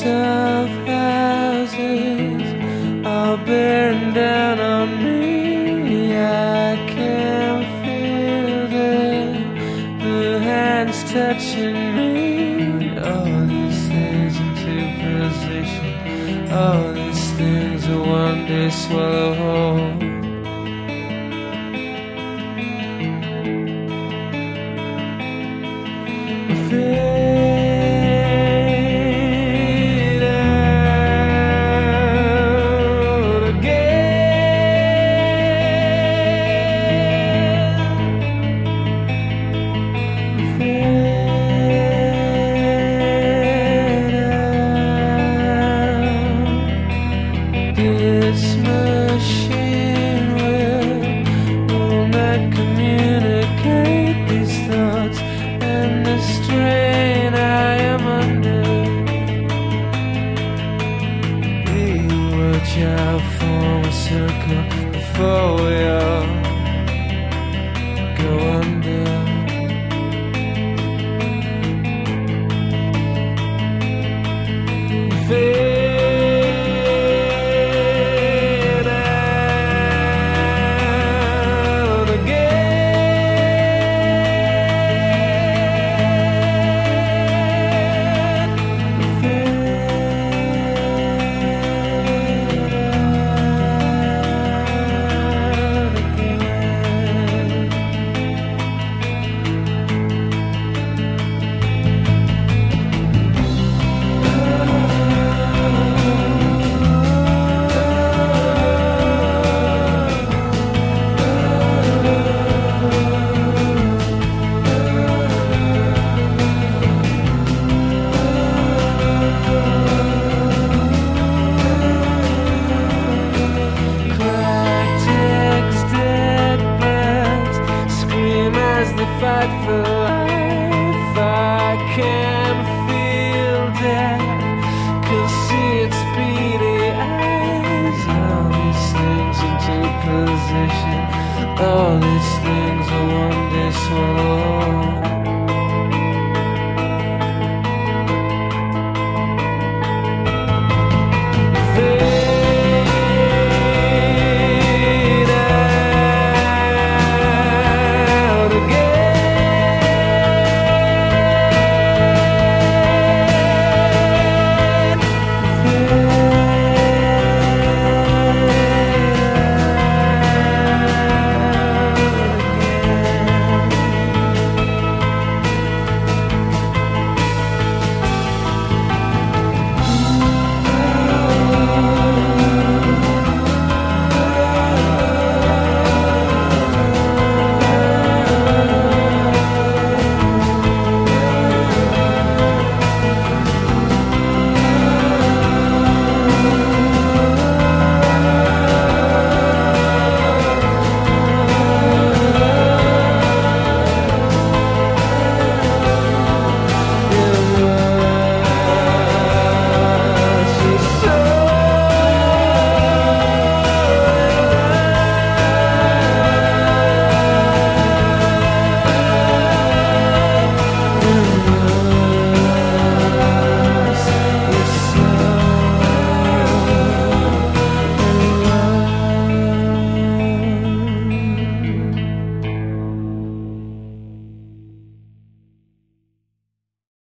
of houses are bearing down on me. I can feel the hands touching me. All these things into position. All these things will one day swallow whole. This machine will not communicate these thoughts and the strain I am under. We watch out, form a circle before we all go under. Fight for life, I can feel death, can see its beady eyes. All these things into position, all these things will one day swallow